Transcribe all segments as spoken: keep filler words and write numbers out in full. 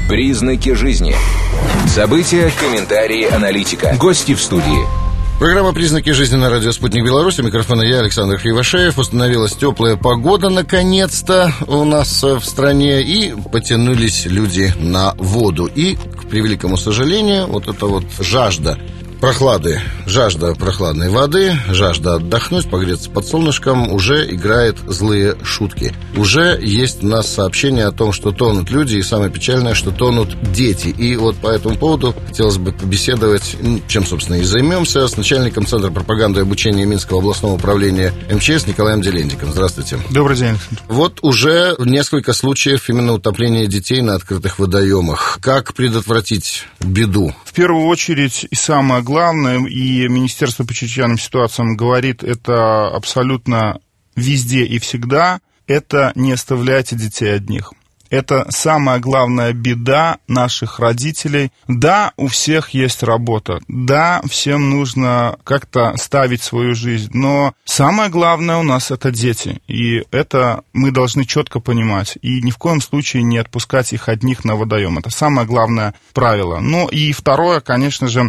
Признаки жизни. События, комментарии, аналитика. Гости в студии. Программа «Признаки жизни» на радио «Спутник Беларусь». У микрофона я, Александр Кривошеев. Установилась теплая погода, наконец-то, у нас в стране. И потянулись люди на воду. И, к превеликому сожалению, вот эта вот жажда прохлады, жажда прохладной воды, жажда отдохнуть, погреться под солнышком уже играет злые шутки. Уже есть у нас сообщение о том, что тонут люди, и самое печальное, что тонут дети. И вот по этому поводу хотелось бы побеседовать, чем, собственно, и займемся, с начальником Центра пропаганды и обучения Минского областного управления эм че эс Николаем Делендиком. Здравствуйте. Добрый день, Александр. Вот уже несколько случаев именно утопления детей на открытых водоемах. Как предотвратить беду? В первую очередь, и самое главное, и Министерство по чрезвычайным ситуациям говорит это абсолютно везде и всегда, это не оставляйте детей одних. Это самая главная беда наших родителей. Да, у всех есть работа. Да, всем нужно как-то ставить свою жизнь. Но самое главное у нас это дети. И это мы должны четко понимать. И ни в коем случае не отпускать их одних на водоем. Это самое главное правило. Ну и второе, конечно же,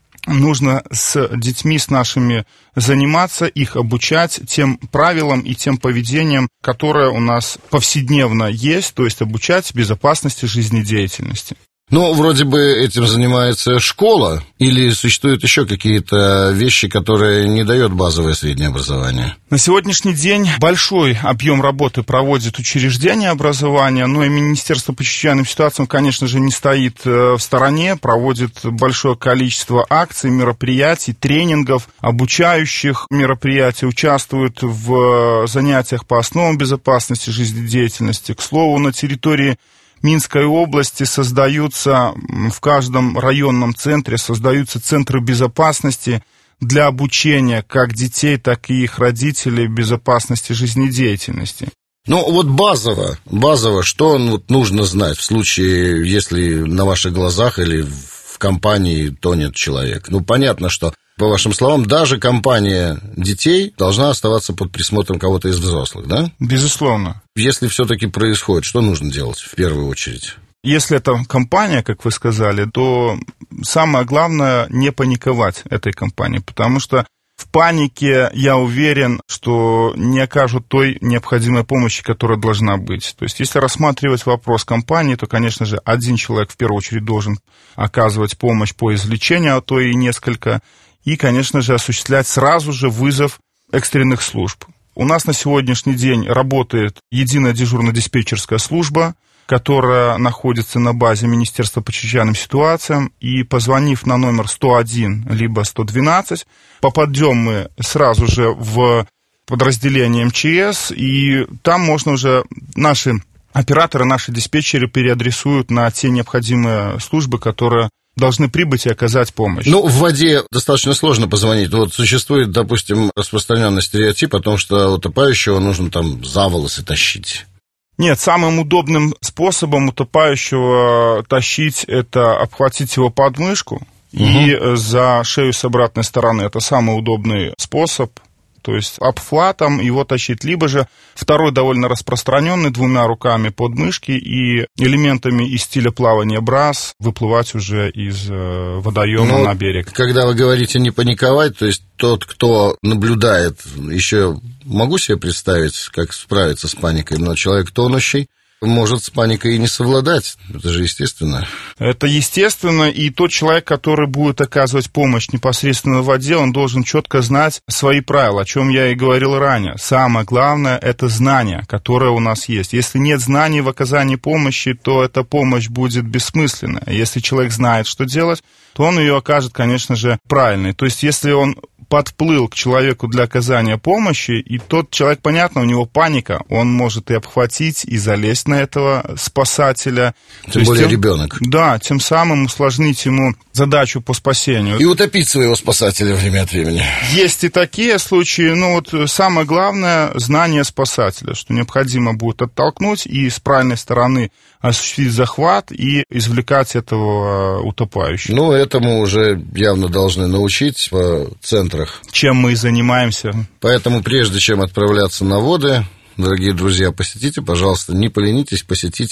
нужно с детьми, с нашими заниматься, их обучать тем правилам и тем поведениям, которое у нас повседневно есть, то есть обучать безопасности жизнедеятельности. Ну, вроде бы этим занимается школа, или существуют еще какие-то вещи, которые не дают базовое среднее образование? На сегодняшний день большой объем работы проводит учреждение образования, но и Министерство по чрезвычайным ситуациям, конечно же, не стоит в стороне, проводит большое количество акций, мероприятий, тренингов, обучающих мероприятий, участвует в занятиях по основам безопасности жизнедеятельности. К слову, на территории Минской области создаются в каждом районном центре создаются центры безопасности для обучения как детей, так и их родителей безопасности жизнедеятельности. Ну, вот базово, базово, что вот нужно знать в случае, если на ваших глазах или в компании тонет человек? Ну, понятно, что, по вашим словам, даже компания детей должна оставаться под присмотром кого-то из взрослых, да? Безусловно. Если все-таки происходит, что нужно делать в первую очередь? Если это компания, как вы сказали, то самое главное не паниковать этой компании, потому что в панике, я уверен, что не окажут той необходимой помощи, которая должна быть. То есть, если рассматривать вопрос компании, то, конечно же, один человек в первую очередь должен оказывать помощь по извлечению, а то и несколько, и, конечно же, осуществлять сразу же вызов экстренных служб. У нас на сегодняшний день работает единая дежурно-диспетчерская служба, которая находится на базе Министерства по чрезвычайным ситуациям, и, позвонив на номер сто один либо сто двенадцать, попадем мы сразу же в подразделение эм че эс, и там можно уже наши операторы, наши диспетчеры переадресуют на те необходимые службы, которые должны прибыть и оказать помощь. Ну, в воде достаточно сложно позвонить. Вот существует, допустим, распространенный стереотип о том, что утопающего нужно там за волосы тащить. Нет, самым удобным способом утопающего тащить — это обхватить его под мышку угу. и за шею с обратной стороны. Это самый удобный способ. То есть обхватом его тащить, либо же второй довольно распространенный, двумя руками под мышки и элементами из стиля плавания брас выплывать уже из водоема ну, на берег. Когда вы говорите не паниковать, то есть тот, кто наблюдает, еще могу себе представить, как справиться с паникой, но человек тонущий может с паникой и не совладать. Это же естественно. Это естественно, и тот человек, который будет оказывать помощь непосредственно в воде, он должен четко знать свои правила, о чем я и говорил ранее. Самое главное — это знание, которое у нас есть. Если нет знаний в оказании помощи, то эта помощь будет бессмысленная. Если человек знает, что делать, то он ее окажет, конечно же, правильной. То есть, если он подплыл к человеку для оказания помощи, и тот человек, понятно, у него паника, он может и обхватить, и залезть на этого спасателя. Тем есть, более тем, ребенок. Да, тем самым усложнить ему задачу по спасению. И утопить своего спасателя время от времени. Есть и такие случаи, но вот самое главное — знание спасателя, что необходимо будет оттолкнуть и с правильной стороны осуществить захват и извлекать этого утопающего. Ну, этому уже явно должны научить в центрах. Чем мы и занимаемся. Поэтому прежде чем отправляться на воды, дорогие друзья, посетите, пожалуйста, не поленитесь, посетите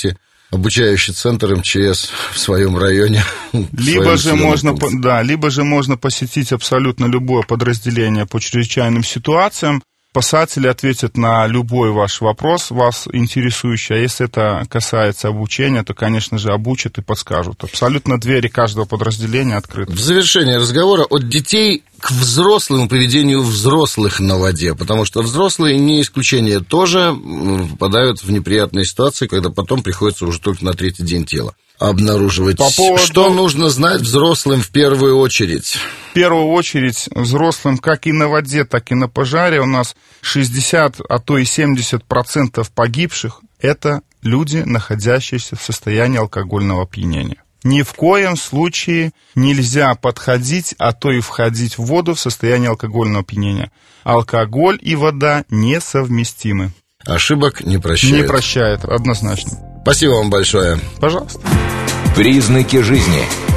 обучающий центр эм че эс в своем районе. Либо же, можно, да, либо же можно посетить абсолютно любое подразделение по чрезвычайным ситуациям. Спасатели ответят на любой ваш вопрос, вас интересующий. А если это касается обучения, то, конечно же, обучат и подскажут. Абсолютно двери каждого подразделения открыты. В завершение разговора от детей к взрослому поведению взрослых на воде, потому что взрослые, не исключение, тоже попадают в неприятные ситуации, когда потом приходится уже только на третий день тела обнаруживать. По поводу... Что нужно знать взрослым в первую очередь? В первую очередь взрослым как и на воде, так и на пожаре у нас шестьдесят, а то и семьдесят процентов погибших – это люди, находящиеся в состоянии алкогольного опьянения. Ни в коем случае нельзя подходить, а то и входить в воду в состоянии алкогольного опьянения. Алкоголь и вода несовместимы. Ошибок не прощает. Не прощает, однозначно. Спасибо вам большое. Пожалуйста. Признаки жизни.